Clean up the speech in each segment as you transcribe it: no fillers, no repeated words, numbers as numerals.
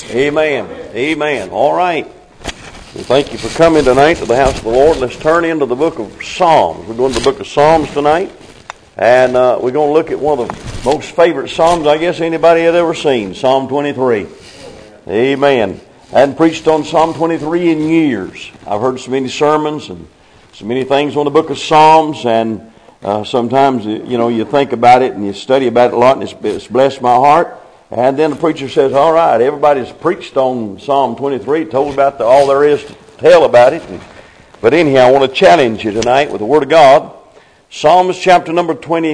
Amen. Amen. All right. Well, thank you for coming tonight to the house of the Lord. Let's turn into the book of Psalms. We're going to the book of Psalms tonight. And we're going to look at one of the most favorite Psalms I guess anybody had ever seen. Psalm 23. Amen. I hadn't preached on Psalm 23 in years. I've heard so many sermons and so many things on the book of Psalms. And sometimes, you think about it and you study about it a lot, and it's blessed my heart. And then the preacher says, all right, everybody's preached on Psalm 23, told about all there is to tell about it. But anyhow, I want to challenge you tonight with the Word of God. Psalms chapter number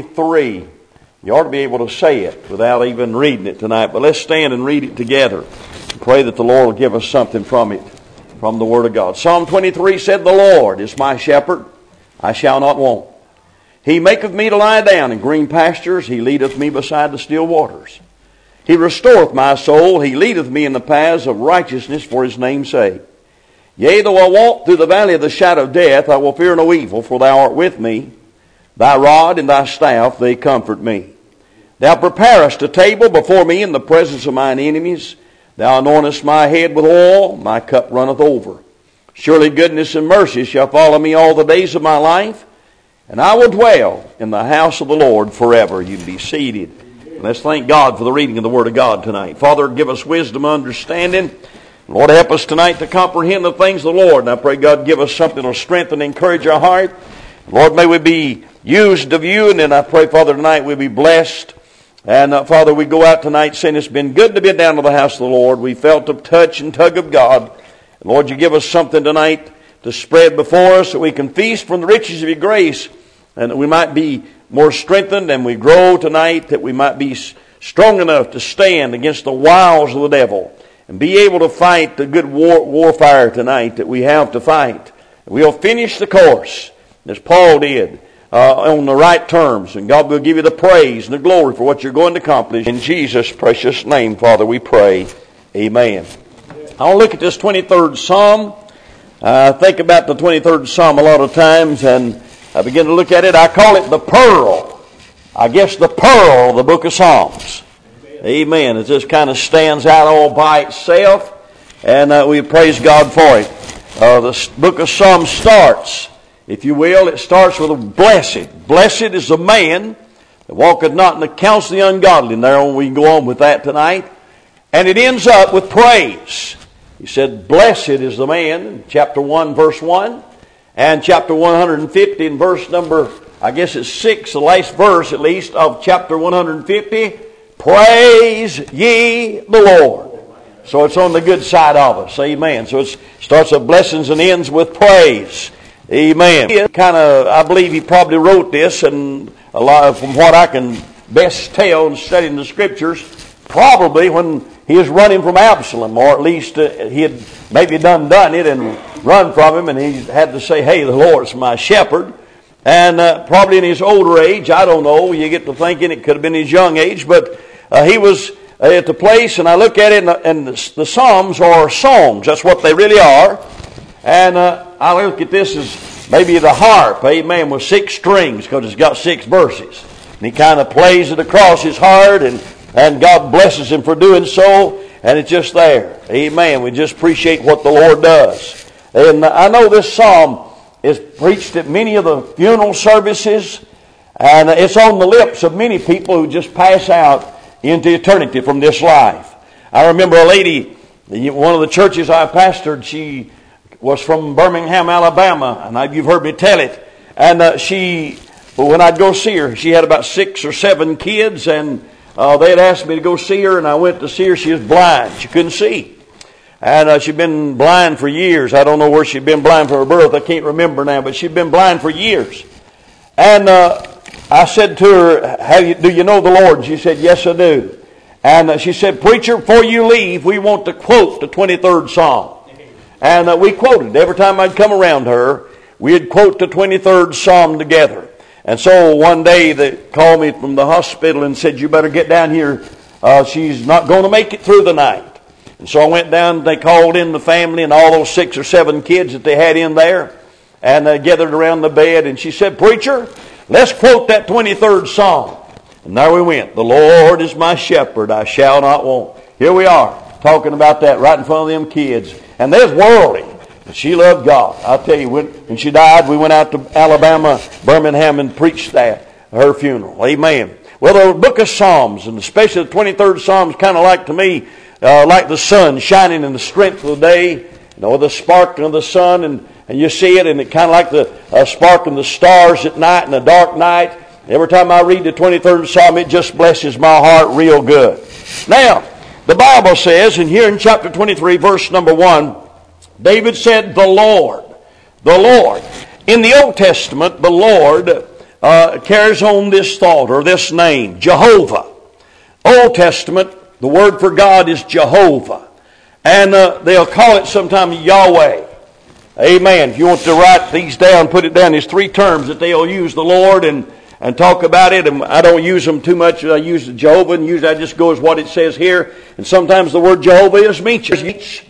23. You ought to be able to say it without even reading it tonight. But let's stand and read it together. And pray that the Lord will give us something from it, from the Word of God. Psalm 23 said, the Lord is my shepherd, I shall not want. He maketh me to lie down in green pastures. He leadeth me beside the still waters. He restoreth my soul. He leadeth me in the paths of righteousness for His name's sake. Yea, though I walk through the valley of the shadow of death, I will fear no evil, for Thou art with me. Thy rod and Thy staff, they comfort me. Thou preparest a table before me in the presence of mine enemies. Thou anointest my head with oil. My cup runneth over. Surely goodness and mercy shall follow me all the days of my life, and I will dwell in the house of the Lord forever. You can be seated. Let's thank God for the reading of the Word of God tonight. Father, give us wisdom and understanding. Lord, help us tonight to comprehend the things of the Lord. And I pray God give us something to strengthen and encourage our heart. Lord, may we be used of You. And then I pray, Father, tonight we'll be blessed. And Father, we go out tonight saying it's been good to be down to the house of the Lord. We felt the touch and tug of God. And Lord, You give us something tonight to spread before us, that we can feast from the riches of Your grace, and that we might be more strengthened, and we grow tonight, that we might be strong enough to stand against the wiles of the devil and be able to fight the good warfare tonight that we have to fight. We'll finish the course as Paul did on the right terms, and God will give You the praise and the glory for what You're going to accomplish. In Jesus' precious name, Father, we pray. Amen. I'll look at this 23rd Psalm. I think about the 23rd Psalm a lot of times, and I begin to look at it. I call it the pearl. I guess the pearl of the book of Psalms. Amen. It just kind of stands out all by itself. And we praise God for it. The book of Psalms starts, if you will, it starts with a blessed. Blessed is the man that walketh not in the counsel of the ungodly. And there we can go on with that tonight. And it ends up with praise. He said, blessed is the man, in chapter 1, verse 1. And chapter 150 in verse number, I guess it's 6, the last verse at least of chapter 150. Praise ye the Lord. So it's on the good side of us. Amen. So it starts with blessings and ends with praise. Amen. I believe he probably wrote this, and a lot from what I can best tell in studying the scriptures, probably when he was running from Absalom, or at least he had maybe done it and run from him, and he had to say, hey, the Lord's my shepherd. And probably in his older age, I don't know, you get to thinking it could have been his young age, but he was at the place, and I look at it, and the Psalms are songs. That's what they really are. And I look at this as maybe the harp, amen, with 6 strings, because it's got 6 verses. And he kind of plays it across his heart, and God blesses him for doing so, and it's just there. Amen. We just appreciate what the Lord does. And I know this psalm is preached at many of the funeral services, and it's on the lips of many people who just pass out into eternity from this life. I remember a lady, one of the churches I pastored, she was from Birmingham, Alabama, and you've heard me tell it. And when I'd go see her, she had about 6 or 7 kids, and they had asked me to go see her, and I went to see her. She was blind. She couldn't see. And she'd been blind for years. I don't know where she'd been blind from her birth. I can't remember now, but she'd been blind for years. And I said to her, do you know the Lord? And she said, yes, I do. And she said, preacher, before you leave, we want to quote the 23rd Psalm. And we quoted. Every time I'd come around her, we'd quote the 23rd Psalm together. And so one day they called me from the hospital and said, you better get down here. She's not going to make it through the night. And so I went down, they called in the family and all those 6 or 7 kids that they had in there, and they gathered around the bed, and she said, preacher, let's quote that 23rd Psalm. And there we went. The Lord is my shepherd, I shall not want. Here we are. talking about that right in front of them kids. And there's worldly. But she loved God. I'll tell you, when she died, we went out to Alabama, Birmingham, and preached that, her funeral. Amen. Well, the book of Psalms, and especially the 23rd Psalm, is kind of like, to me, like the sun shining in the strength of the day, you know, the spark of the sun, and you see it, and it kind of like the spark of the stars at night in the dark night. Every time I read the 23rd Psalm, it just blesses my heart real good. Now, the Bible says, and here in chapter 23, verse number 1, David said, the Lord. In the Old Testament, the Lord carries on this thought, or this name, Jehovah. Old Testament, the word for God is Jehovah. And they'll call it sometimes Yahweh. Amen. If you want to write these down, put it down. There's 3 terms that they'll use the Lord and talk about it. And I don't use them too much. I use Jehovah, and usually I just go as what it says here. And sometimes the word Jehovah is Yahweh.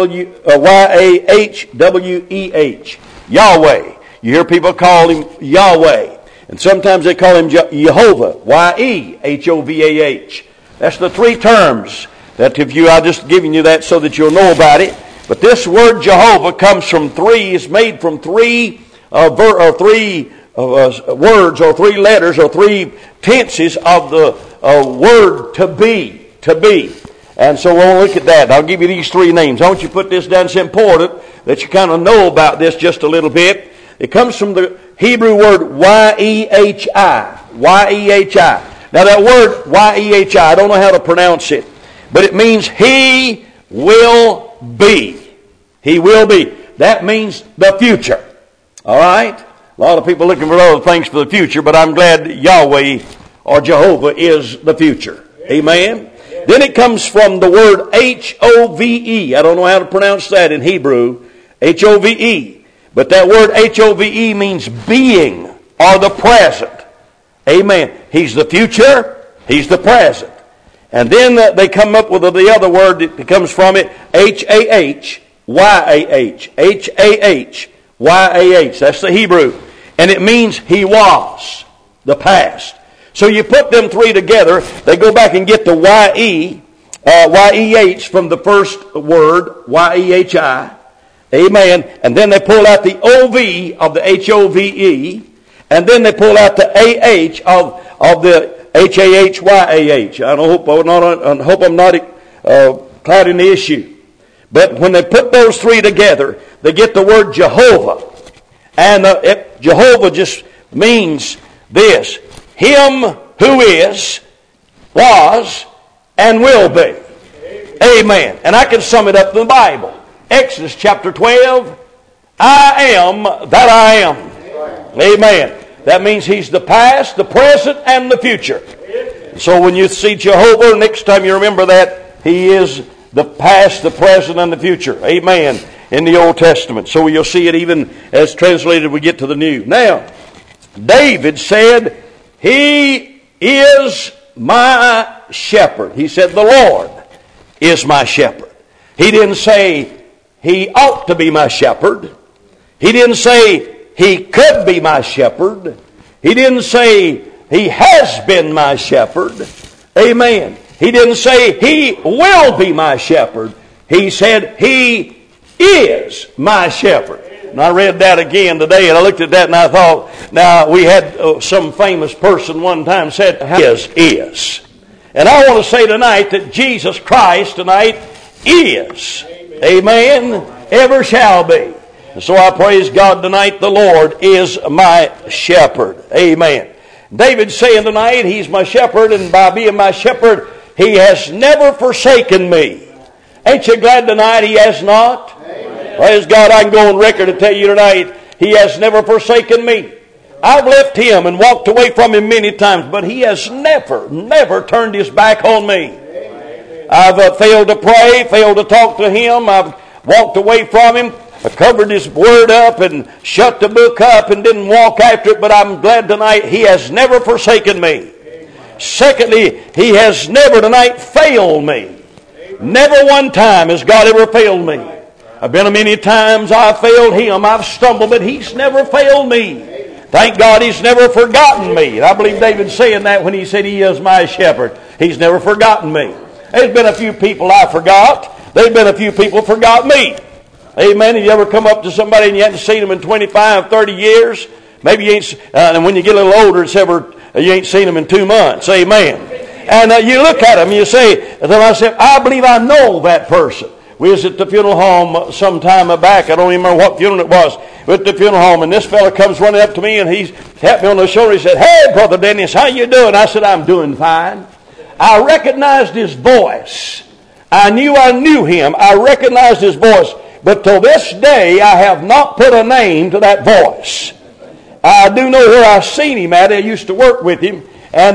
Yahweh. You hear people call him Yahweh. And sometimes they call him Jehovah. Yehovah. That's the 3 terms that I'm just giving you that so that you'll know about it. But this word Jehovah comes from 3, is made from 3 words or 3 letters or 3 tenses of the word to be. To be. And so we'll look at that. I'll give you these 3 names. I want you to put this down. It's important that you kind of know about this just a little bit. It comes from the Hebrew word Y-E-H-I. Y-E-H-I. Now that word Y-E-H-I, I don't know how to pronounce it, but it means He will be. He will be. That means the future. All right? A lot of people looking for other things for the future, but I'm glad that Yahweh or Jehovah is the future. Amen? Then it comes from the word H-O-V-E. I don't know how to pronounce that in Hebrew. H-O-V-E. But that word H-O-V-E means being or the present. Amen. He's the future. He's the present. And then they come up with the other word that comes from it, H-A-H-Y-A-H. H-A-H-Y-A-H. That's the Hebrew. And it means He was, the past. So you put them 3 together, they go back and get the Y-E-H from the first word, Y-E-H-I. Amen. And then they pull out the O-V of the H-O-V-E. And then they pull out the A-H of the H-A-H-Y-A-H. I hope I'm not clouding the issue. But when they put those 3 together, they get the word Jehovah. And Jehovah just means this: Him who is, was, and will be. Amen. And I can sum it up in the Bible. Exodus chapter 12, I am that I am. Amen. That means He's the past, the present, and the future. So when you see Jehovah, next time you remember that He is the past, the present, and the future. Amen. In the Old Testament. So you'll see it even as translated we get to the New. Now, David said, He is my shepherd. He said, the Lord is my shepherd. He didn't say, He ought to be my shepherd. He didn't say, He could be my shepherd. He didn't say, He has been my shepherd. Amen. He didn't say, He will be my shepherd. He said, He is my shepherd. And I read that again today, and I looked at that and I thought, now we had some famous person one time said, is. And I want to say tonight that Jesus Christ tonight is. Amen. Ever shall be. And so I praise God tonight, the Lord is my shepherd. Amen. David's saying tonight, He's my shepherd, and by being my shepherd, He has never forsaken me. Ain't you glad tonight He has not? Amen. Praise God, I can go on record to tell you tonight, He has never forsaken me. I've left Him and walked away from Him many times, but He has never turned His back on me. Amen. I've failed to pray, failed to talk to Him. I've walked away from Him. I covered His Word up and shut the book up and didn't walk after it, but I'm glad tonight He has never forsaken me. Amen. Secondly, He has never tonight failed me. Amen. Never one time has God ever failed me. I've been many times I've failed Him. I've stumbled, but He's never failed me. Amen. Thank God He's never forgotten me. And I believe David's saying that when he said He is my shepherd. He's never forgotten me. There's been a few people I forgot. There's been a few people forgot me. Amen. Have you ever come up to somebody and you hadn't seen them in 25, 30 years? Maybe you ain't, and when you get a little older, you ain't seen them in 2 months. Amen. And you look at them and you say, I believe I know that person. We was at the funeral home some time back. I don't even remember what funeral it was. We were at the funeral home, and this fella comes running up to me, and he tapped me on the shoulder. He said, "Hey, Brother Dennis, how you doing?" I said, "I'm doing fine." I recognized his voice. I knew him. I recognized his voice. But till this day, I have not put a name to that voice. I do know where I've seen him at. I used to work with him. And,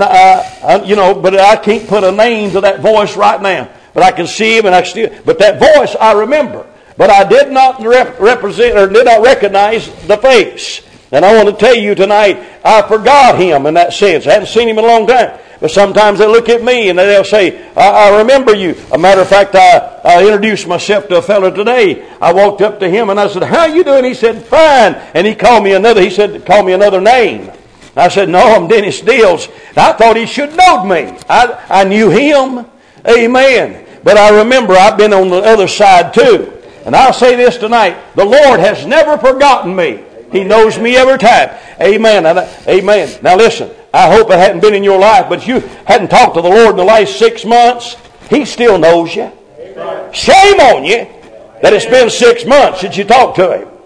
but I can't put a name to that voice right now. But I can see him, but that voice I remember. But I did not represent or did not recognize the face. And I want to tell you tonight, I forgot him in that sense. I haven't seen him in a long time. But sometimes they look at me and they'll say, I remember you. A matter of fact, I introduced myself to a fellow today. I walked up to him and I said, "How you doing?" He said, "Fine." And he called me another name. I said, "No, I'm Dennis Dills." And I thought he should know me. I knew him. Amen. But I remember I've been on the other side too. And I'll say this tonight. The Lord has never forgotten me. He knows me every time. Amen. Amen. Now listen, I hope it hadn't been in your life, but if you hadn't talked to the Lord in the last 6 months, He still knows you. Amen. Shame on you that it's been 6 months since you talked to Him.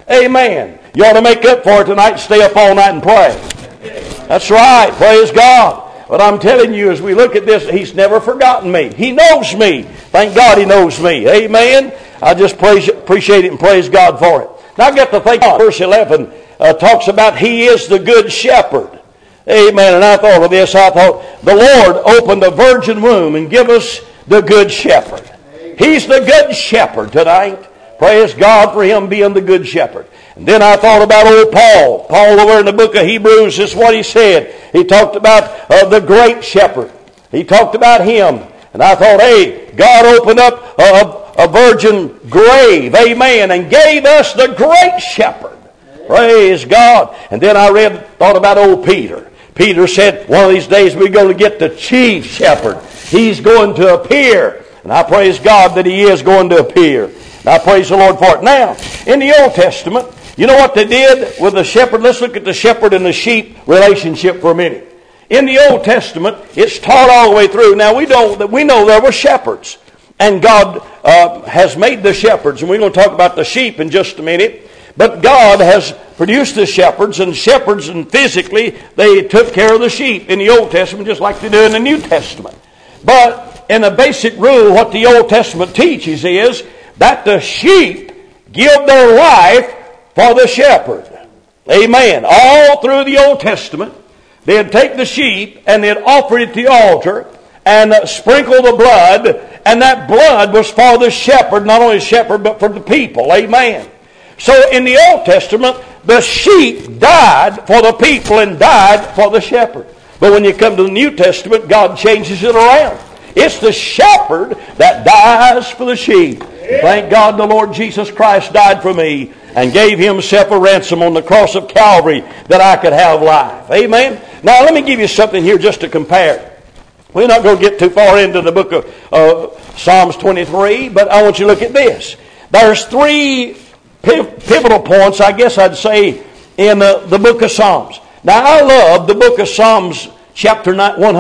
Amen. You ought to make up for it tonight and stay up all night and pray. That's right. Praise God. But I'm telling you, as we look at this, He's never forgotten me. He knows me. Thank God He knows me. Amen. I just appreciate it and praise God for it. Now I got to think, verse 11 talks about He is the good shepherd. Amen. And I thought of this. I thought the Lord opened a virgin womb and give us the good shepherd. He's the good shepherd tonight. Praise God for Him being the good shepherd. And then I thought about old Paul. Paul over in the book of Hebrews, this is what he said. He talked about the great shepherd. He talked about him. And I thought, hey, God opened up a virgin grave, amen, and gave us the great shepherd. Praise God. And then I thought about old Peter. Peter said, one of these days we're going to get the chief shepherd. He's going to appear. And I praise God that He is going to appear. And I praise the Lord for it. Now, in the Old Testament, you know what they did with the shepherd? Let's look at the shepherd and the sheep relationship for a minute. In the Old Testament, it's taught all the way through. Now, we know there were shepherds. And God has made the shepherds. And we're going to talk about the sheep in just a minute. But God has produced the shepherds. And physically, they took care of the sheep in the Old Testament just like they do in the New Testament. But in a basic rule, what the Old Testament teaches is that the sheep give their life for the shepherd. Amen. All through the Old Testament, they'd take the sheep and they'd offer it to the altar and sprinkle the blood, and that blood was for the shepherd, not only the shepherd, but for the people. Amen. So in the Old Testament, the sheep died for the people and died for the shepherd. But when you come to the New Testament, God changes it around. It's the shepherd that dies for the sheep. Thank God the Lord Jesus Christ died for me and gave Himself a ransom on the cross of Calvary that I could have life. Amen? Now let me give you something here just to compare. We're not going to get too far into the book of Psalms 23, but I want you to look at this. There's 3 pivotal points, I guess I'd say, in the book of Psalms. Now I love the book of Psalms chapter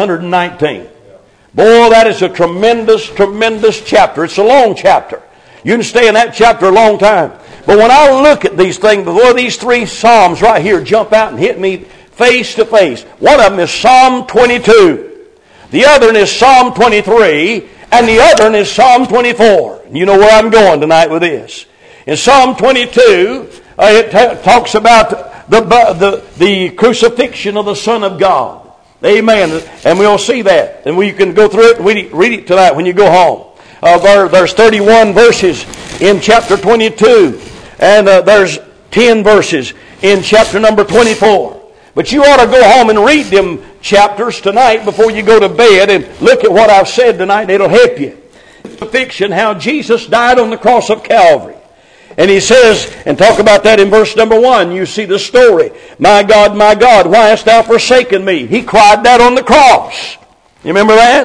119. Boy, that is a tremendous, tremendous chapter. It's a long chapter. You can stay in that chapter a long time. But when I look at these things, before these 3 Psalms right here jump out and hit me face to face. One of them is Psalm 22. The other one is Psalm 23. And the other one is Psalm 24. You know where I'm going tonight with this. In Psalm 22, it talks about the crucifixion of the Son of God. Amen. And we'll see that. And we can go through it and read it tonight when you go home. There's 31 verses in chapter 22. And there's 10 verses in chapter number 24. But you ought to go home and read them chapters tonight before you go to bed and look at what I've said tonight. It'll help you. Fiction, how Jesus died on the cross of Calvary. And he says, and talk about that in verse number 1, you see the story. My God, why hast thou forsaken me? He cried that on the cross. You remember that?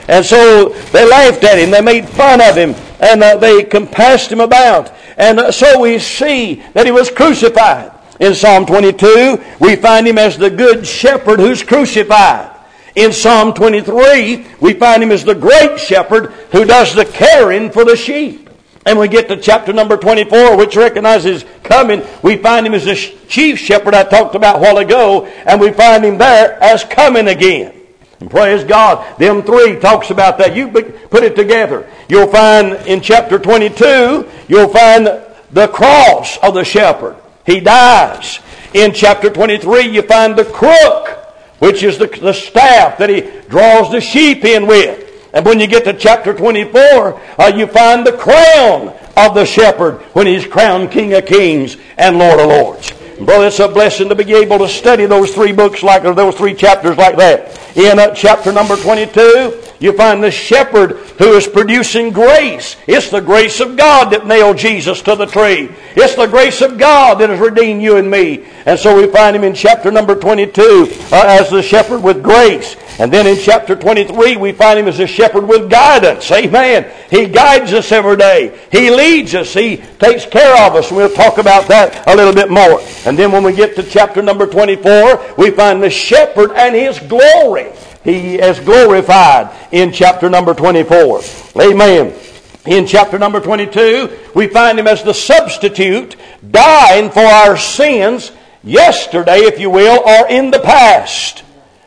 And so they laughed at him, they made fun of him, and they compassed him about. And so we see that he was crucified. In Psalm 22, we find him as the good shepherd who's crucified. In Psalm 23, we find him as the great shepherd who does the caring for the sheep. And we get to chapter number 24, which recognizes coming. We find him as the chief shepherd I talked about a while ago, and we find him there as coming again. And praise God, them three talks about that. You put it together. You'll find in chapter 22, you'll find the cross of the shepherd. He dies. In chapter 23, you find the crook, which is the staff that he draws the sheep in with. And when you get to chapter 24, you find the crown of the shepherd when he's crowned King of Kings and Lord of Lords. And brother, it's a blessing to be able to study those three books or those three chapters like that. In chapter number 22, you find the shepherd who is producing grace. It's the grace of God that nailed Jesus to the tree. It's the grace of God that has redeemed you and me. And so we find him in chapter number 22 as the shepherd with grace. And then in chapter 23, we find him as a shepherd with guidance. Amen. He guides us every day. He leads us. He takes care of us. And we'll talk about that a little bit more. And then when we get to chapter number 24, we find the shepherd and his glory. He is glorified in chapter number 24. Amen. In chapter number 22, we find him as the substitute, dying for our sins yesterday, if you will, or in the past.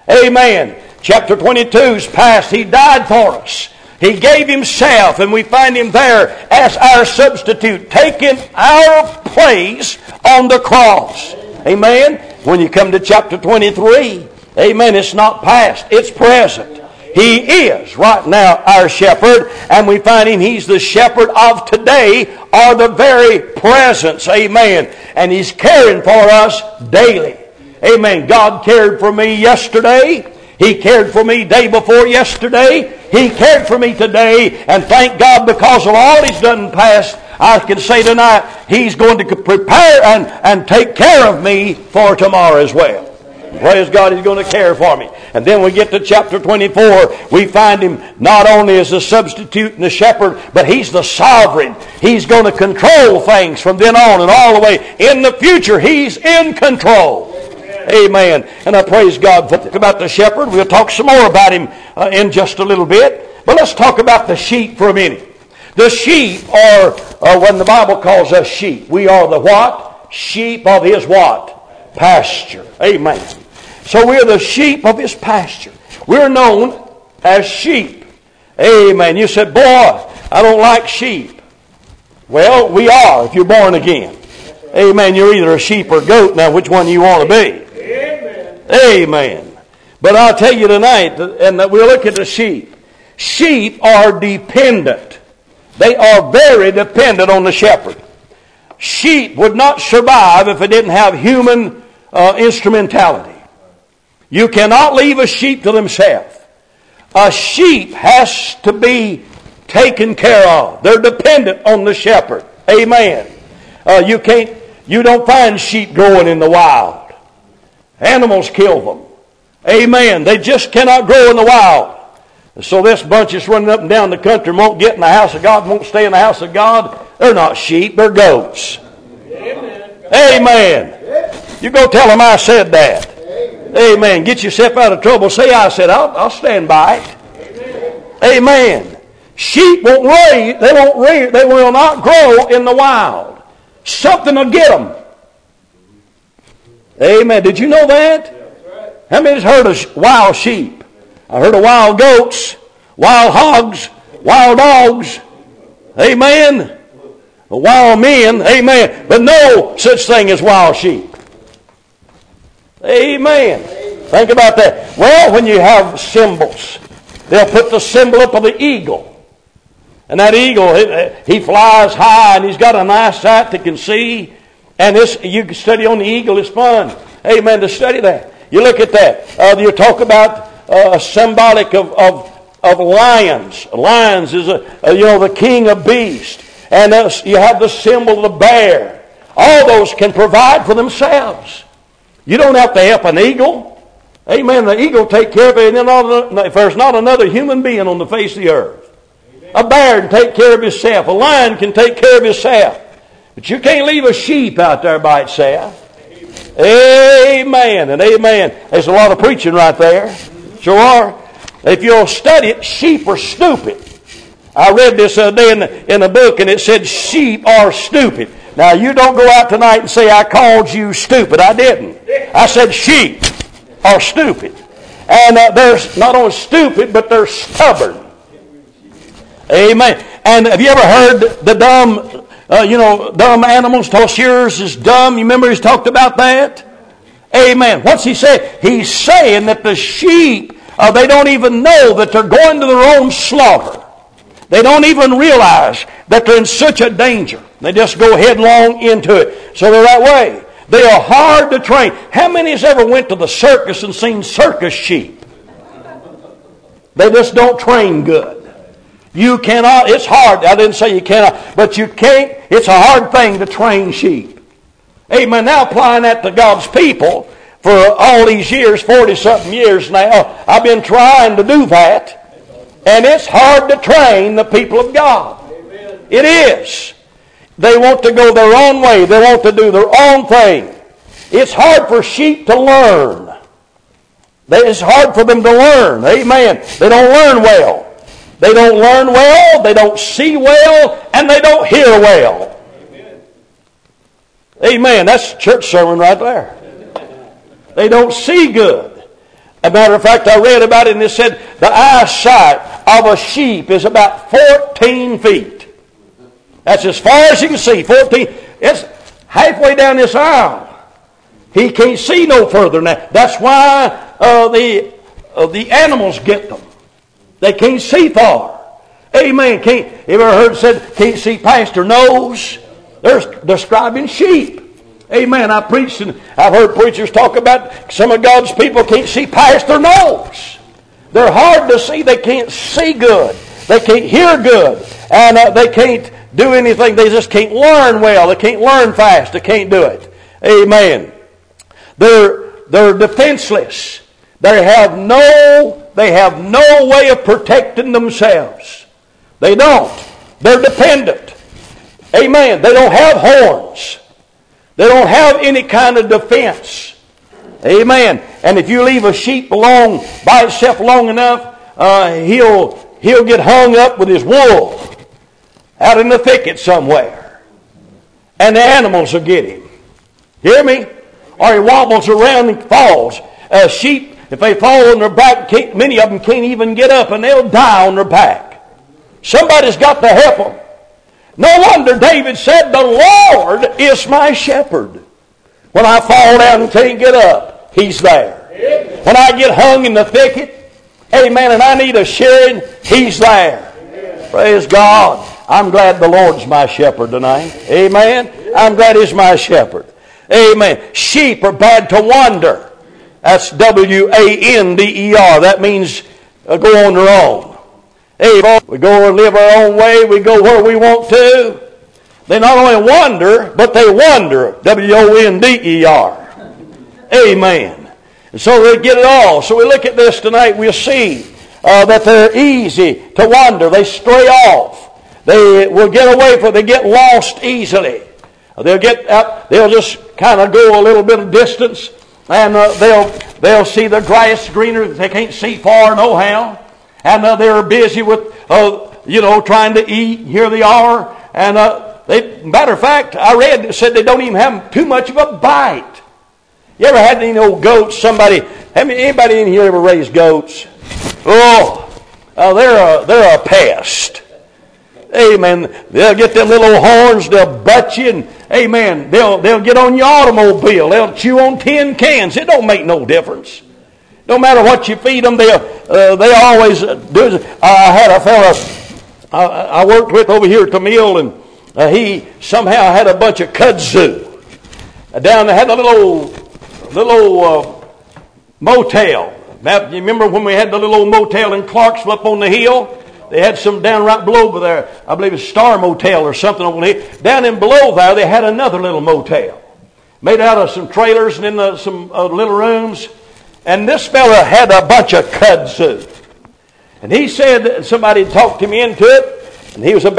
Amen. Chapter 22's past. He died for us. He gave himself, and we find him there as our substitute, taking our place on the cross. Amen. When you come to chapter 23, amen, it's not past, it's present. He is right now our shepherd, and we find him, he's the shepherd of today, or the very presence. Amen. And he's caring for us daily. Amen. God cared for me yesterday. He cared for me day before yesterday. He cared for me today. And thank God, because of all he's done in the past, I can say tonight, he's going to prepare and take care of me for tomorrow as well. Praise God, he's going to care for me. And then we get to chapter 24. We find him not only as the substitute and the shepherd, but he's the sovereign. He's going to control things from then on and all the way. In the future, he's in control. Amen. And I praise God for about the shepherd. We'll talk some more about him in just a little bit. But let's talk about the sheep for a minute. The sheep are when the Bible calls us sheep. We are the what? Sheep of his what? Pasture. Amen. So we're the sheep of his pasture. We're known as sheep. Amen. You said, boy, I don't like sheep. Well, we are if you're born again. Amen. You're either a sheep or a goat. Now, which one you want to be? Amen. But I'll tell you tonight, and we'll look at the sheep. Sheep are dependent. They are very dependent on the shepherd. Sheep would not survive if it didn't have human instrumentality. You cannot leave a sheep to themselves. A sheep has to be taken care of. They're dependent on the shepherd. Amen. You don't find sheep growing in the wild. Animals kill them. Amen. They just cannot grow in the wild. So this bunch is running up and down the country, won't get in the house of God, won't stay in the house of God. They're not sheep, they're goats. Amen. Amen. You go tell them I said that. Amen. Get yourself out of trouble. Say I said, I'll stand by it. Amen. Sheep won't raise, they will not grow in the wild. Something will get them. Amen. Did you know that? How many's heard of wild sheep? I heard of wild goats, wild hogs, wild dogs. Amen. Wild men. Amen. But no such thing as wild sheep. Amen. Think about that. Well, when you have symbols, they'll put the symbol up of the eagle. And that eagle, he flies high and he's got a nice sight that can see. And this, you can study on the eagle, it's fun. Amen, to study that. You look at that. You talk about symbolic of lions. Lions is the king of beasts. And you have the symbol of the bear. All those can provide for themselves. You don't have to help an eagle. Amen. The eagle take care of it, and then if there's not another human being on the face of the earth. A bear can take care of himself. A lion can take care of himself. But you can't leave a sheep out there by itself. Amen and amen. There's a lot of preaching right there. Sure are. If you'll study it, sheep are stupid. I read this other day in a book, and it said sheep are stupid. Now, you don't go out tonight and say, I called you stupid. I didn't. I said sheep are stupid. And they're not only stupid, but they're stubborn. Amen. And have you ever heard the dumb animals? Yours is dumb. You remember he's talked about that? Amen. What's he saying? He's saying that the sheep, they don't even know that they're going to their own slaughter. They don't even realize that they're in such a danger. They just go headlong into it. So they're that way. They are hard to train. How many has ever went to the circus and seen circus sheep? They just don't train good. You cannot, it's hard. I didn't say you cannot, but you can't. It's a hard thing to train sheep. Amen. Now applying that to God's people for all these years, 40-something years now, I've been trying to do that. And it's hard to train the people of God. Amen. It is. They want to go their own way. They want to do their own thing. It's hard for sheep to learn. It's hard for them to learn. Amen. They don't learn well. They don't learn well. They don't see well. And they don't hear well. Amen. Amen. That's a church sermon right there. They don't see good. As a matter of fact, I read about it, and it said the eyesight of a sheep is about 14 feet. That's as far as you can see, 14. It's halfway down this aisle. He can't see no further than that. That's why the animals get them. They can't see far. Amen. You ever heard it said, can't see past their nose? They're describing sheep. Amen. I've heard preachers talk about some of God's people can't see past their nose. They're hard to see. They can't see good. They can't hear good. And they can't do anything. They just can't learn well. They can't learn fast. They can't do it. Amen. They're defenseless. They have no way of protecting themselves. They don't. They're dependent. Amen. They don't have horns. They don't have any kind of defense. Amen. And if you leave a sheep alone by itself long enough, he'll get hung up with his wool out in the thicket somewhere. And the animals will get him. Hear me? Or he wobbles around and falls. Sheep, if they fall on their back, many of them can't even get up, and they'll die on their back. Somebody's got to help them. No wonder David said, the Lord is my shepherd. When I fall down and can't get up, He's there. When I get hung in the thicket, amen, and I need a shearing, He's there. Amen. Praise God. I'm glad the Lord's my shepherd tonight. Amen. I'm glad He's my shepherd. Amen. Sheep are bad to wander. That's W-A-N-D-E-R. That means go on their own. Hey, we go and live our own way. We go where we want to. They not only wander, but they wonder. W-O-N-D-E-R. Amen. And so they get it all. So we look at this tonight. We'll see that they're easy to wander. They stray off. They will get away from. They get lost easily. They'll get out. They'll just kind of go a little bit of distance, and they'll see the grass greener. They can't see far nohow. And they're busy with, trying to eat. Here they are. And matter of fact, I read it said they don't even have too much of a bite. You ever had any old goats? Anybody in here ever raised goats? They're a pest. Amen. They'll get them little horns. They'll butt you. And, amen. They'll get on your automobile. They'll chew on tin cans. It don't make no difference. No matter what you feed them, they always do. I had a fellow I worked with over here at the mill, and he somehow had a bunch of kudzu. Down there had a little motel. Now, you remember when we had the little old motel in Clarksville up on the hill? They had some down right below over there. I believe it's Star Motel or something over there. Down in below there, they had another little motel. Made out of some trailers and then some little rooms. And this fella had a bunch of kudzu. And he said that somebody talked him into it. And he was a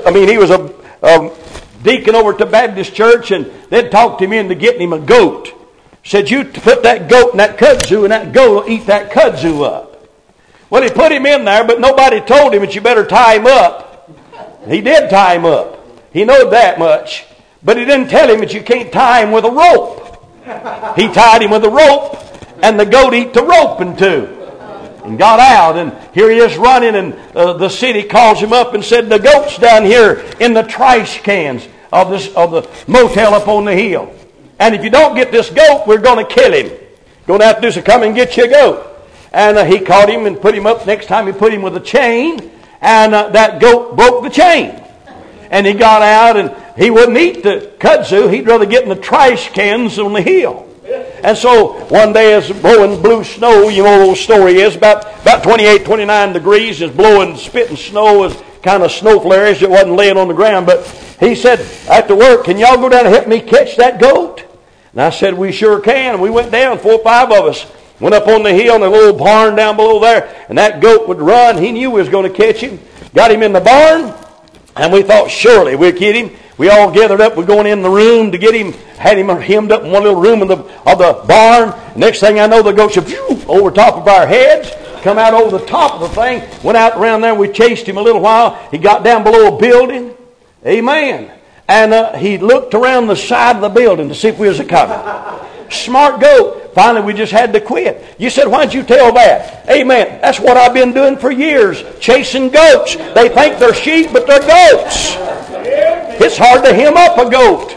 deacon over at the Baptist church, and they'd talked him into getting him a goat. Said, you put that goat in that kudzu, and that goat will eat that kudzu up. Well, he put him in there, but nobody told him that you better tie him up. He did tie him up. He knowed that much. But he didn't tell him that you can't tie him with a rope. He tied him with a rope, and the goat ate the rope in two. And got out, and here he is running, and the city calls him up and said, the goat's down here in the trash cans of the motel up on the hill. And if you don't get this goat, we're going to kill him. Going to have to do so. Come and get you a goat. And he caught him and put him up. Next time he put him with a chain, and that goat broke the chain. And he got out, and he wouldn't eat the kudzu. He'd rather get in the trash cans on the hill. And so one day it's blowing blue snow. You know what the old story is. About 28, 29 degrees. It's blowing, spitting snow. It's kind of snow flurries. It wasn't laying on the ground. But he said, after work, can y'all go down and help me catch that goat? And I said, we sure can. And we went down, 4 or 5 of us. Went up on the hill in the little barn down below there. And that goat would run. He knew we was going to catch him. Got him in the barn. And we thought surely we'd get him. We all gathered up. We're going in the room to get him. Had him hemmed up in one little room of the barn. Next thing I know, the goat should over top of our heads. Come out over the top of the thing. Went out around there. We chased him a little while. He got down below a building. Amen. And he looked around the side of the building to see if we was coming. Smart goat. Finally, we just had to quit. You said, why'd you tell that? Amen. That's what I've been doing for years. Chasing goats. They think they're sheep, but they're goats. It's hard to hem up a goat.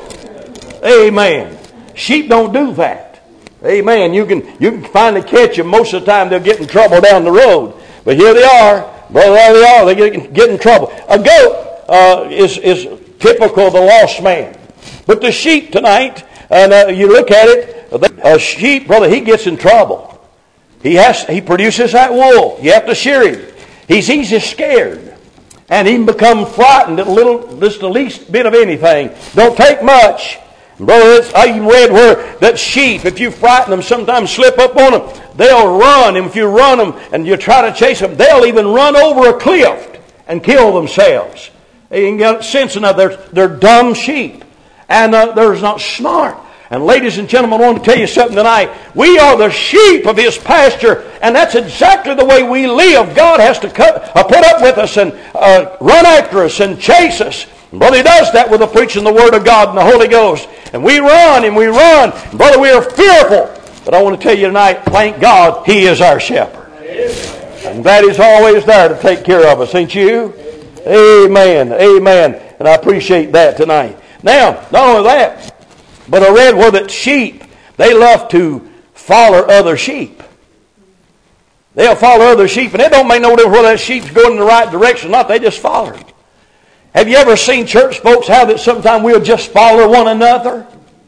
Amen. Sheep don't do that. Amen. You can finally catch them. Most of the time, they'll get in trouble down the road. But here they are. Brother, there they are. They get in trouble. A goat is typical of the lost man. But the sheep tonight, and you look at it, a sheep, brother, he gets in trouble. He produces that wool. You have to shear him. He's easy scared. And he can become frightened at just the least bit of anything. Don't take much. Brother, I even read where that sheep, if you frighten them, sometimes slip up on them, they'll run. And if you run them and you try to chase them, they'll even run over a cliff and kill themselves. They ain't got sense enough. They're dumb sheep. And they're not smart. And ladies and gentlemen, I want to tell you something tonight. We are the sheep of His pasture, and that's exactly the way we live. God has to put up with us and run after us and chase us. And brother, He does that with the preaching the Word of God and the Holy Ghost. And we run and we run. And brother, we are fearful. But I want to tell you tonight, thank God, He is our shepherd. And that He's always there to take care of us, ain't you? Amen. Amen. And I appreciate that tonight. Now, not only that, but I read where that sheep, they love to follow other sheep. They'll follow other sheep, and it don't make no difference whether that sheep's going in the right direction or not. They just follow them. Have you ever seen church folks how that sometimes we'll just follow one another?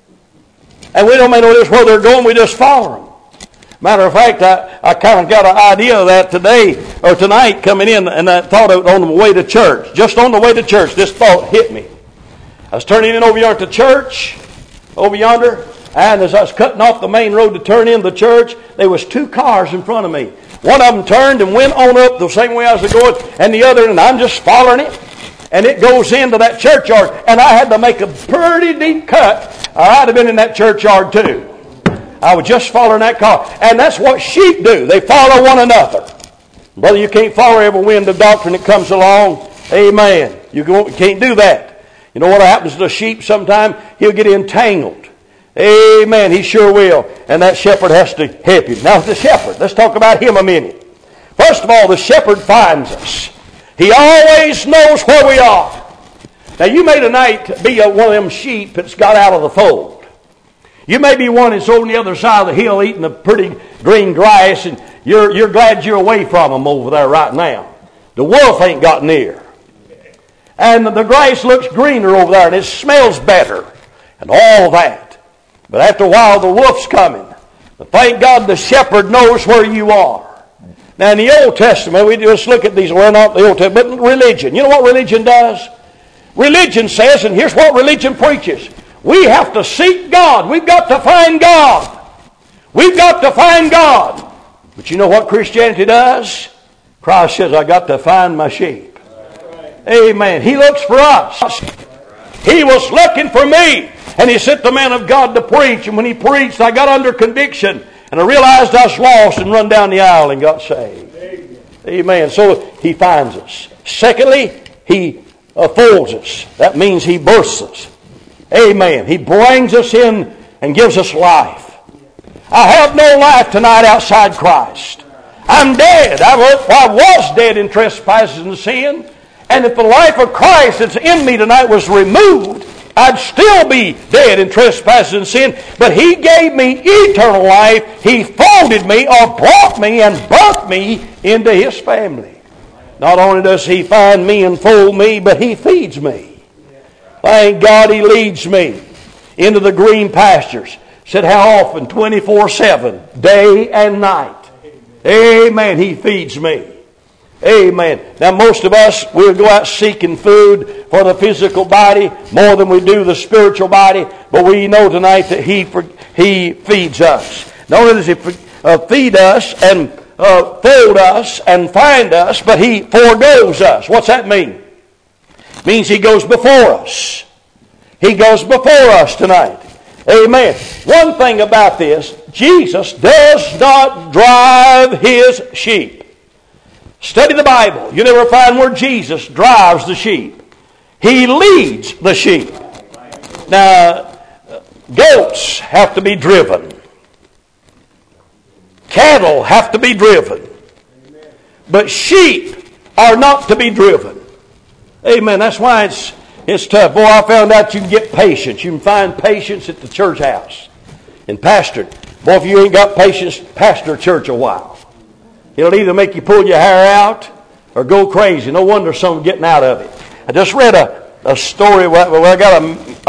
And we don't make no difference where they're going, we just follow them. Matter of fact, I kind of got an idea of that today or tonight coming in, and I thought of it on the way to church. Just on the way to church, this thought hit me. I was turning in over yonder to church, over yonder, and as I was cutting off the main road to turn into the church, there was 2 cars in front of me. One of them turned and went on up the same way I was going, and the other, and I'm just following it. And it goes into that churchyard, and I had to make a pretty deep cut, or I'd have been in that churchyard too. I was just following that car. And that's what sheep do. They follow one another. Brother, you can't follow every wind of doctrine that comes along. Amen. You can't do that. You know what happens to the sheep sometime? He'll get entangled. Amen. He sure will. And that shepherd has to help him. Now, the shepherd, let's talk about him a minute. First of all, the shepherd finds us. He always knows where we are. Now, you may tonight be one of them sheep that's got out of the fold. You may be one that's on the other side of the hill eating the pretty green grass, and you're glad you're away from them over there right now. The wolf ain't got near. And the grass looks greener over there, and it smells better, and all that. But after a while, the wolf's coming. But thank God the shepherd knows where you are. Now, in the Old Testament, we just look at these, well, not the Old Testament, but religion. You know what religion does? Religion says, and here's what religion preaches. We have to seek God. We've got to find God. We've got to find God. But you know what Christianity does? Christ says, I got to find my sheep. Amen. He looks for us. He was looking for me. And He sent the man of God to preach. And when He preached, I got under conviction. And I realized I was lost and run down the aisle and got saved. Amen. So He finds us. Secondly, He folds us. That means He births us. Amen. He brings us in and gives us life. I have no life tonight outside Christ. I'm dead. I was dead in trespasses and sin. And if the life of Christ that's in me tonight was removed, I'd still be dead in trespasses and sin. But He gave me eternal life. He folded me or brought me and birthed me into His family. Not only does He find me and fold me, but He feeds me. Thank God He leads me into the green pastures. Said how often? 24/7, day and night. Amen. He feeds me. Amen. Now most of us, we'll go out seeking food for the physical body more than we do the spiritual body. But we know tonight that He feeds us. Not only does He feed us and fold us and find us, but He foregoes us. What's that mean? It means He goes before us. He goes before us tonight. Amen. One thing about this, Jesus does not drive His sheep. Study the Bible. You never find where Jesus drives the sheep. He leads the sheep. Now, goats have to be driven. Cattle have to be driven. But sheep are not to be driven. Amen. That's why it's tough. Boy, I found out you can get patience. You can find patience at the church house. And pastoring. Boy, if you ain't got patience, pastor a church a while. It'll either make you pull your hair out or go crazy. No wonder some getting out of it. I just read a story where I got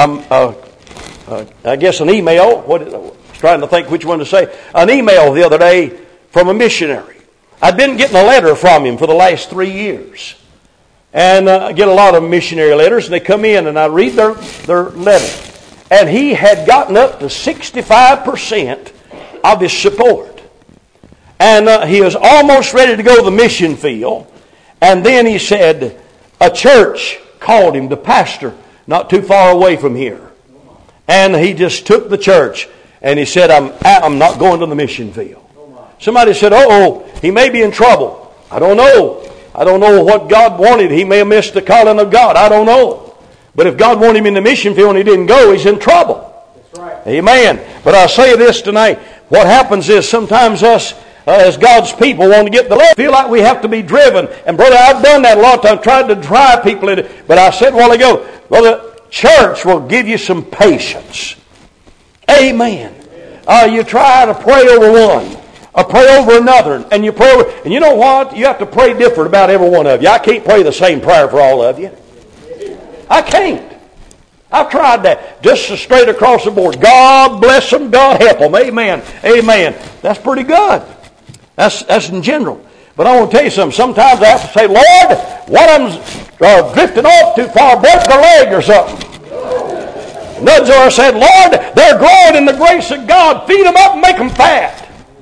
I guess an email. I was trying to think which one to say. An email the other day from a missionary. I've been getting a letter from him for the last 3 years. And I get a lot of missionary letters, and they come in, and I read their letter. And he had gotten up to 65% of his support. And he was almost ready to go to the mission field. And then he said, a church called him to pastor not too far away from here. And he just took the church, and he said, I'm not going to the mission field. Somebody said, he may be in trouble. I don't know. I don't know what God wanted. He may have missed the calling of God. I don't know. But if God wanted him in the mission field and he didn't go, he's in trouble. That's right. Amen. But I'll say this tonight. What happens is sometimes us, as God's people, want to get the left. Feel like we have to be driven. And brother, I've done that a lot of times, tried to drive people in it. But I said a while ago, well, the church will give you some patience. Amen. You try to pray over one. Or pray over another, and you pray over, and you know what? You have to pray different about every one of you. I can't pray the same prayer for all of you. I can't. I've tried that. Just straight across the board. God bless them. God help them. Amen. Amen. That's pretty good. That's in general. But I want to tell you something. Sometimes I have to say, Lord, one of them's drifting off too far, broke their leg or something. Another I said, Lord, they're growing in the grace of God. Feed them up and make them fat.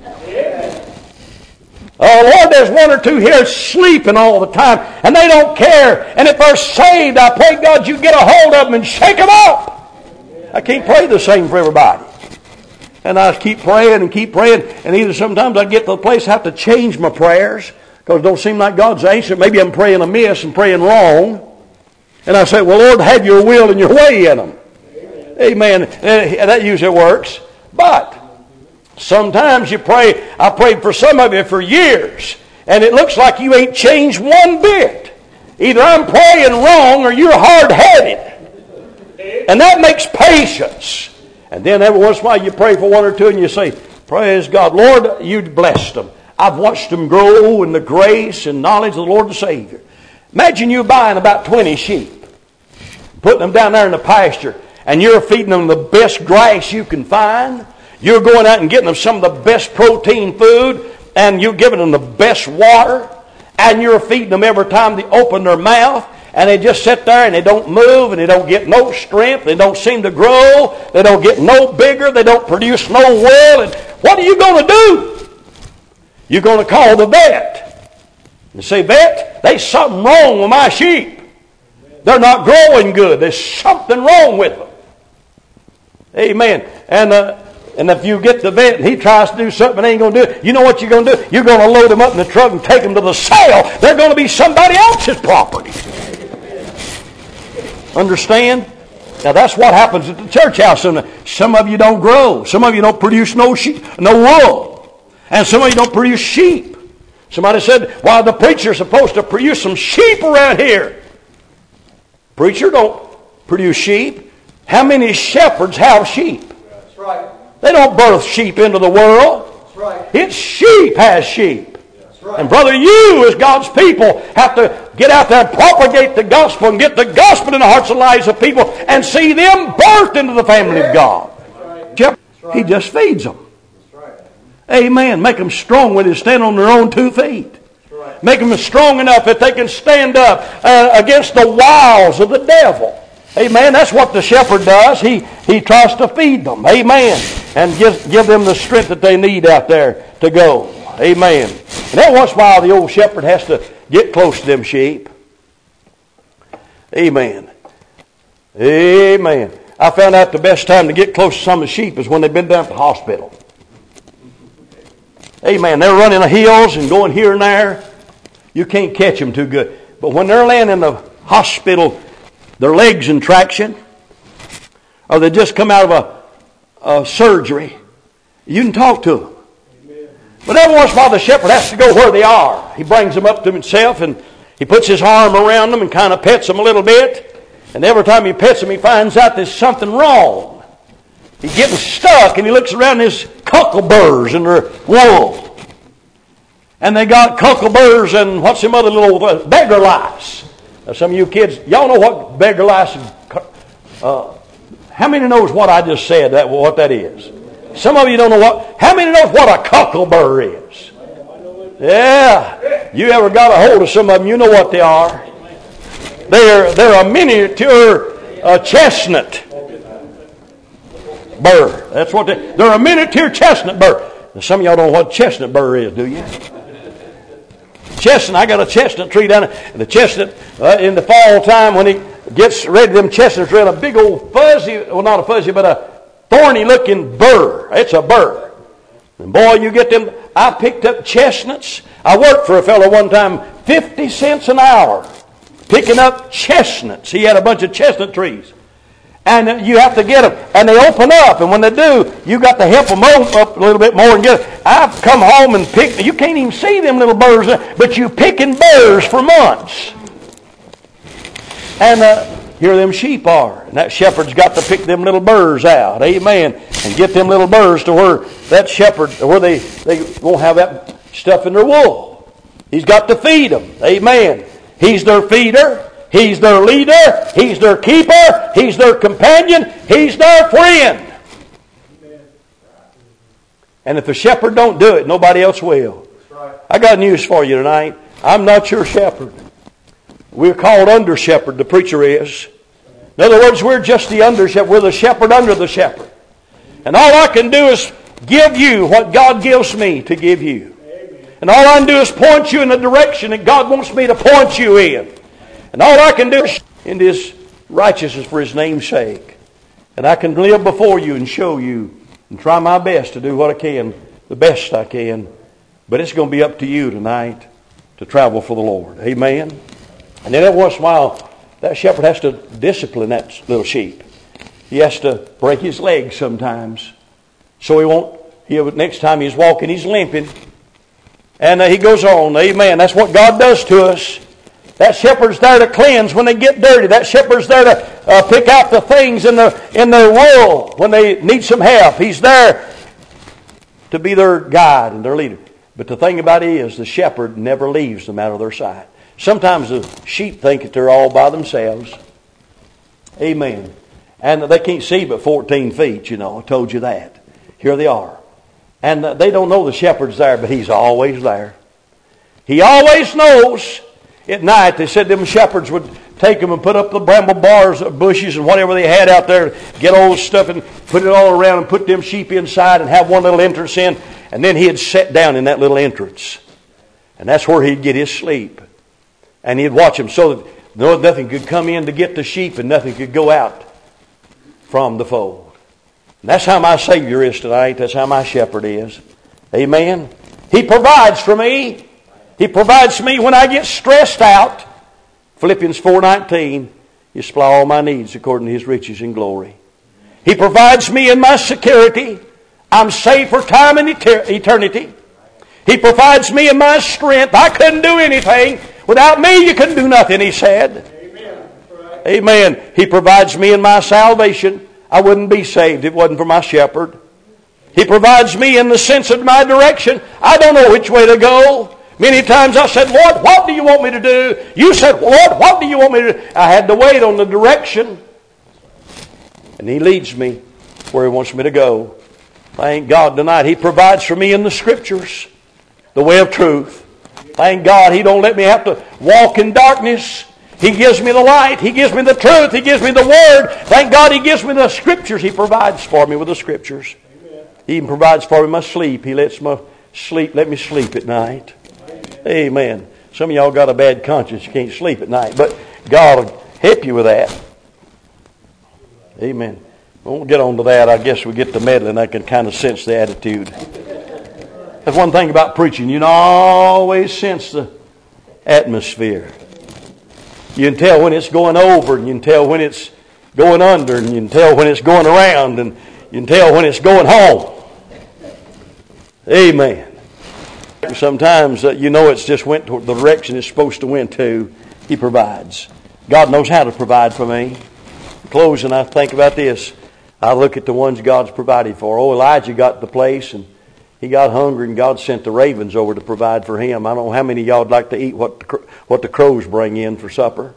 Oh, Lord, there's one or two here sleeping all the time, and they don't care. And if they're saved, I pray, God, you get a hold of them and shake them up. I can't pray the same for everybody. And I keep praying, and either sometimes I get to the place I have to change my prayers because it don't seem like God's answer. Maybe I'm praying amiss and praying wrong. And I say, well, Lord, have your will and your way in them. Amen. And that usually works. But sometimes you pray, I prayed for some of you for years, and it looks like you ain't changed one bit. Either I'm praying wrong or you're hard-headed. And that makes patience. And then every once in a while you pray for one or two and you say, praise God, Lord, you blessed them. I've watched them grow in the grace and knowledge of the Lord and Savior. Imagine you buying about 20 sheep, putting them down there in the pasture, and you're feeding them the best grass you can find. You're going out and getting them some of the best protein food, and you're giving them the best water, and you're feeding them every time they open their mouth, And they just sit there and they don't move and they don't get no strength. They don't seem to grow. They don't get no bigger. They don't produce no wool. And what are you going to do? You're going to call the vet. And say, vet, there's something wrong with my sheep. They're not growing good. There's something wrong with them. Amen. And if you get the vet and he tries to do something and ain't going to do it, you know what you're going to do? You're going to load them up in the truck and take them to the sale. They're going to be somebody else's property. Understand? Now that's what happens at the church house. Some of you don't grow. Some of you don't produce no wool. And some of you don't produce sheep. Somebody said, well, the preacher's supposed to produce some sheep around here. Preacher don't produce sheep. How many shepherds have sheep? That's right. They don't birth sheep into the world. That's right. It's sheep has sheep. That's right. And brother, you as God's people have to get out there and propagate the gospel and get the gospel in the hearts and lives of people and see them birthed into the family of God. That's right. He just feeds them. That's right. Amen. Make them strong when they stand on their own 2 feet. That's right. Make them strong enough that they can stand up against the wiles of the devil. Amen. That's what the shepherd does. He tries to feed them. Amen. And give them the strength that they need out there to go. Amen. And every once in a while the old shepherd has to get close to them sheep. Amen. Amen. I found out the best time to get close to some of the sheep is when they've been down at the hospital. Amen. They're running the hills and going here and there. You can't catch them too good. But when they're laying in the hospital, their legs in traction, or they just come out of a surgery, you can talk to them. Amen. But every once in a while the shepherd has to go where they are. He brings them up to himself and he puts his arm around them and kind of pets them a little bit. And every time he pets them, he finds out there's something wrong. He's getting stuck and he looks around his cuckleburrs in their wool. And they got cuckleburrs and what's them other little beggar lice. Now some of you kids, y'all know what beggar lice how many knows what I just said, what that is? Some of you don't know what. How many knows what a cuckleburr is? Yeah. You ever got a hold of some of them, you know what they are. They're a miniature chestnut burr. That's what they're a miniature chestnut burr. Now, some of y'all don't know what chestnut burr is, do you? Chestnut, I got a chestnut tree down there. And the chestnut, in the fall time when he gets ready, them chestnuts are in a big old fuzzy, well not a fuzzy, but a thorny looking burr. It's a burr. And boy, you get them. I picked up chestnuts. I worked for a fellow one time, 50 cents an hour, picking up chestnuts. He had a bunch of chestnut trees. And you have to get them. And they open up. And when they do, you got to help them up a little bit more and get it. I've come home and picked, you can't even see them little burrs, but you picking burrs for months. And here them sheep are. And that shepherd's got to pick them little burrs out. Amen. And get them little burrs to where that shepherd, where they won't have that stuff in their wool. He's got to feed them. Amen. He's their feeder. He's their leader. He's their keeper. He's their companion. He's their friend. And if the shepherd don't do it, nobody else will. I got news for you tonight. I'm not your shepherd. We're called under shepherd, the preacher is. In other words, we're just the under shepherd. We're the shepherd under the shepherd. And all I can do is give you what God gives me to give you. And all I can do is point you in the direction that God wants me to point you in. And all I can do is in this righteousness for His name's sake. And I can live before you and show you and try my best to do what I can, the best I can. But it's going to be up to you tonight to travel for the Lord. Amen. And then every once in a while, that shepherd has to discipline that little sheep. He has to break his legs sometimes. So next time he's walking, he's limping. And he goes on. Amen. That's what God does to us. That shepherd's there to cleanse when they get dirty. That shepherd's there to pick out the things in their wool when they need some help. He's there to be their guide and their leader. But the thing about it is, the shepherd never leaves them out of their sight. Sometimes the sheep think that they're all by themselves. Amen. And they can't see but 14 feet, I told you that. Here they are. And they don't know the shepherd's there, but He's always there. He always knows. At night, they said them shepherds would take them and put up the bramble bars, bushes, and whatever they had out there, get old stuff and put it all around and put them sheep inside and have one little entrance in. And then he'd sit down in that little entrance. And that's where he'd get his sleep. And he'd watch them so that nothing could come in to get the sheep and nothing could go out from the fold. And that's how my Savior is tonight. That's how my shepherd is. Amen. He provides for me. He provides for me when I get stressed out. Philippians 4:19, you supply all my needs according to His riches and glory. He provides me in my security. I'm saved for time and eternity. He provides me in my strength. I couldn't do anything. Without me, you couldn't do nothing, He said. Amen. Right. Amen. He provides me in my salvation. I wouldn't be saved if it wasn't for my shepherd. He provides me in the sense of my direction. I don't know which way to go. Many times I said, Lord, what do you want me to do? You said, Lord, what do you want me to do? I had to wait on the direction. And He leads me where He wants me to go. Thank God tonight He provides for me in the Scriptures, the way of truth. Thank God He don't let me have to walk in darkness. He gives me the light. He gives me the truth. He gives me the Word. Thank God He gives me the Scriptures. He provides for me with the Scriptures. He even provides for me my sleep. He lets me sleep at night. Amen. Some of y'all got a bad conscience. You can't sleep at night. But God will help you with that. Amen. We'll get on to that. I guess we get to meddling. I can kind of sense the attitude. That's one thing about preaching. You can always sense the atmosphere. You can tell when it's going over, and you can tell when it's going under, and you can tell when it's going around, and you can tell when it's going home. Amen. Sometimes you know it's just went to the direction it's supposed to went to. He provides. God knows how to provide for me. In closing, I think about this. I look at the ones God's provided for. Oh, Elijah got the place, and he got hungry, and God sent the ravens over to provide for him. I don't know how many of y'all would like to eat what the crows bring in for supper.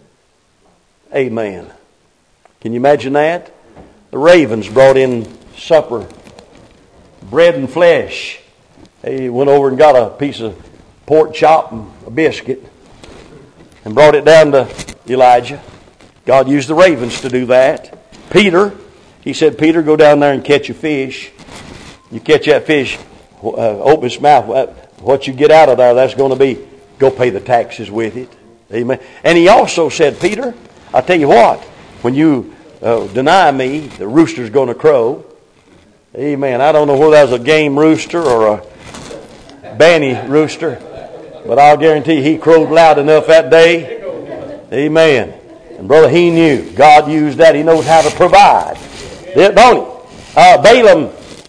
Amen. Can you imagine that? The ravens brought in supper, bread and flesh. He went over and got a piece of pork chop and a biscuit and brought it down to Elijah. God used the ravens to do that. Peter, He said, Peter, go down there and catch a fish. You catch that fish, open its mouth. What you get out of there, that's going to be, go pay the taxes with it. Amen. And He also said, Peter, I tell you what, when you deny me, the rooster's going to crow. Amen. I don't know whether that was a game rooster or a banny rooster, but I'll guarantee he crowed loud enough that day. Amen. And brother, he knew. God used that. He knows how to provide. Don't He? Balaam,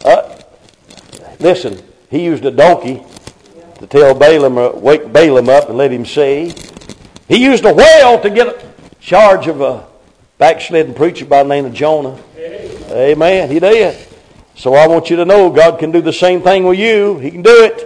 listen, he used a donkey to tell Balaam, wake Balaam up and let him see. He used a whale to get charge of a backslidden preacher by the name of Jonah. Amen. He did. So I want you to know God can do the same thing with you. He can do it.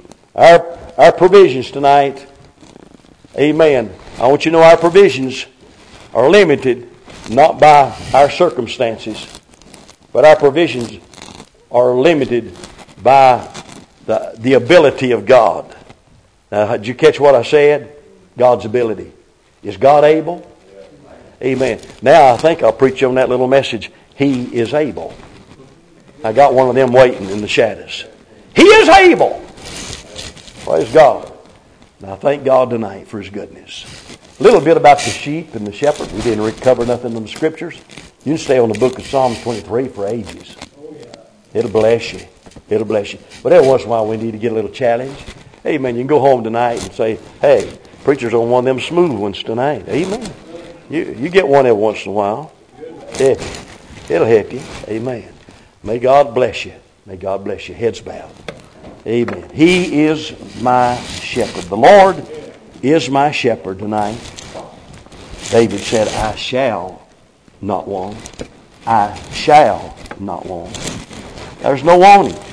Our provisions tonight. Amen. I want you to know our provisions are limited not by our circumstances, but our provisions are limited by the ability of God. Now, did you catch what I said? God's ability. Is God able? Amen. Now I think I'll preach on that little message. He is able. I got one of them waiting in the shadows. He is able. Praise God. Now thank God tonight for His goodness. A little bit about the sheep and the shepherd. We didn't recover nothing in the Scriptures. You can stay on the book of Psalms 23 for ages. It'll bless you. It'll bless you. But every once in a while we need to get a little challenge. Amen. You can go home tonight and say, hey, preacher's on one of them smooth ones tonight. Amen. You get one every once in a while. Yeah. It'll help you. Amen. May God bless you. May God bless you. Heads bowed. Amen. He is my shepherd. The Lord is my shepherd tonight. David said, I shall not want. I shall not want. There's no wanting.